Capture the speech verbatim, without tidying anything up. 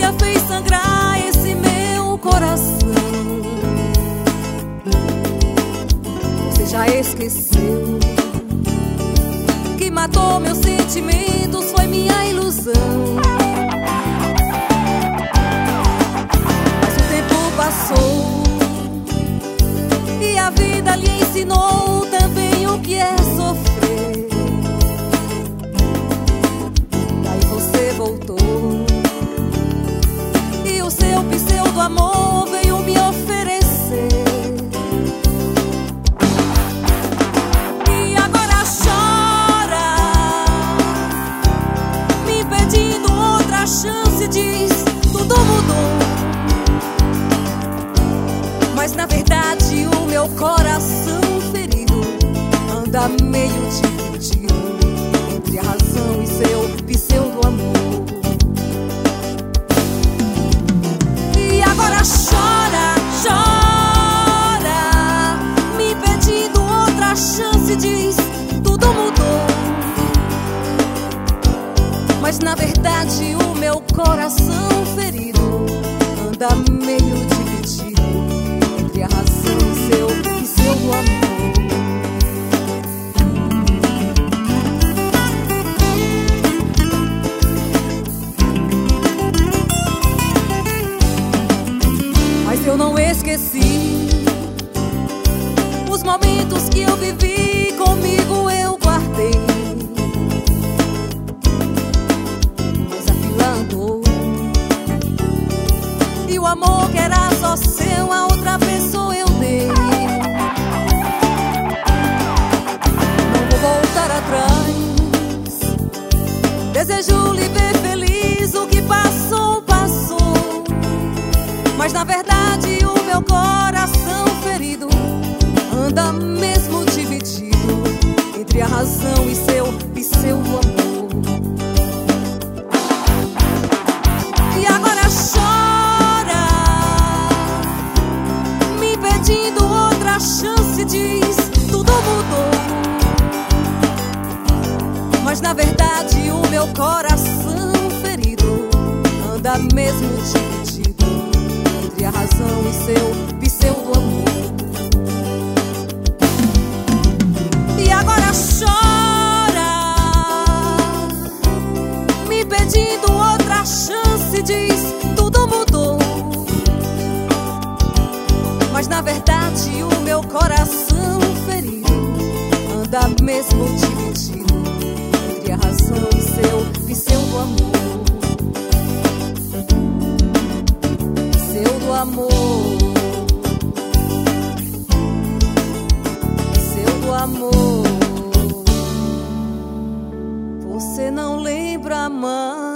mentira fez sangrar esse meu coração. Você já esqueceu que matou meus sentimentos, foi minha ilusão. Mas o tempo passou e a vida lhe ensinou também o que é sofrer. Daí você voltou e o seu pseudo amor veio me oferecer. E agora chora, me pedindo outra chance, diz tudo mudou. Mas na verdade o meu coração ferido anda meio dividido entre a razão e seu pseudo-amor. E agora chora, chora, me pedindo outra chance, diz tudo mudou. Mas na verdade o meu coração ferido anda meio dividido entre a razão e seu pseudo-amor. Mas eu não esqueci os momentos que eu vivi, comigo eu guardei. Mas a fila andou e o amor que era só seu a outra pessoa eu dei. Não vou voltar atrás, desejo lhe ver feliz, o que passou, passou. Mas na verdade o meu coração ferido anda mesmo dividido entre a razão e seu pseudo-amor. E agora chora, me pedindo outra chance, diz tudo mudou. Mas na verdade o meu coração ferido anda mesmo dividido entre a razão e seu pseudo-amor. E agora chora, me pedindo outra chance, diz tudo mudou. Mas na verdade o meu coração ferido anda mesmo dividido entre a razão e seu pseudo-amor. Pseudo-amor, pseudo-amor. Você não lembra mais.